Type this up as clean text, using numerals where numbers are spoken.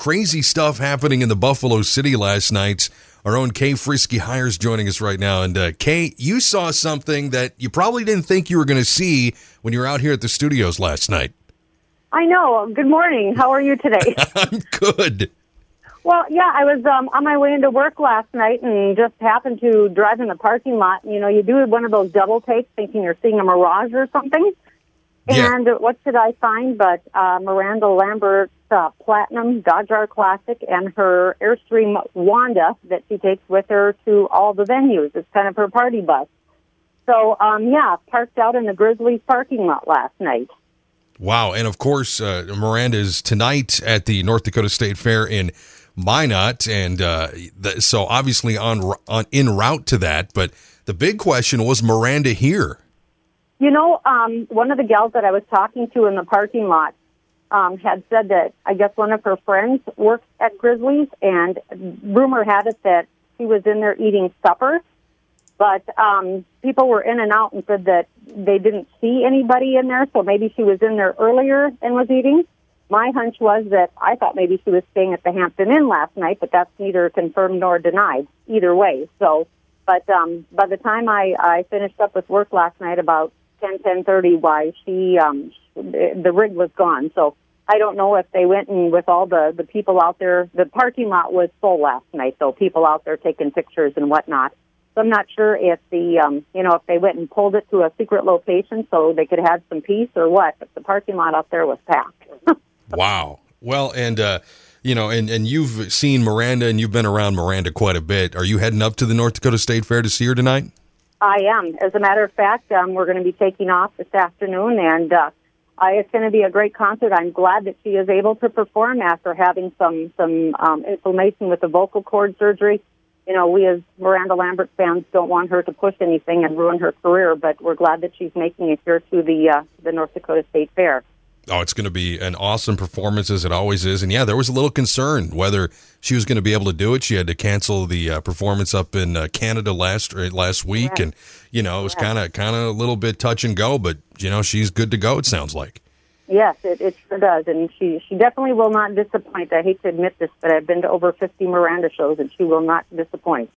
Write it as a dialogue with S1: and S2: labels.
S1: crazy stuff happening in the Buffalo City last night. Our own Kay Frisky Hires joining us right now. And Kay, you saw something that you probably didn't think you were going to see when you were out here at the studios last night.
S2: I know. Good morning. How are you today?
S1: I'm good.
S2: Well, yeah, I was on my way into work last night and just happened to drive in the parking lot. You know, you do one of those double takes thinking you're seeing a mirage or something.
S1: Yeah.
S2: And what did I find but Miranda Lambert's Platinum Dodge R Classic and her Airstream Wanda that she takes with her to all the venues. It's kind of her party bus. So, parked out in the Grizzlies parking lot last night.
S1: Wow. And, of course, Miranda's tonight at the North Dakota State Fair in Minot. And so, obviously, en route to that. But the big question, was Miranda here?
S2: You know, one of the gals that I was talking to in the parking lot had said that I guess one of her friends works at Grizzlies, and rumor had it that she was in there eating supper. But people were in and out and said that they didn't see anybody in there, so maybe she was in there earlier and was eating. My hunch was that I thought maybe she was staying at the Hampton Inn last night, but that's neither confirmed nor denied either way. So, but by the time I finished up with work last night about 10:30, why the rig was gone. So I don't know if they went and with all the people out there. The parking lot was full last night, so people out there taking pictures and whatnot. So I'm not sure if if they went and pulled it to a secret location so they could have some peace or what. But the parking lot out there was packed.
S1: Wow. Well, and and you've seen Miranda and you've been around Miranda quite a bit. Are you heading up to the North Dakota State Fair to see her tonight?
S2: I am. As a matter of fact, we're going to be taking off this afternoon, and it's going to be a great concert. I'm glad that she is able to perform after having some inflammation with the vocal cord surgery. You know, we as Miranda Lambert fans don't want her to push anything and ruin her career, but we're glad that she's making it here to the North Dakota State Fair.
S1: Oh, it's going to be an awesome performance, as it always is. And, yeah, there was a little concern whether she was going to be able to do it. She had to cancel the performance up in Canada last week. Yes. And, it was kind of a little bit touch and go. But, she's good to go, it sounds like.
S2: Yes, it sure does. And she definitely will not disappoint. I hate to admit this, but I've been to over 50 Miranda shows, and she will not disappoint.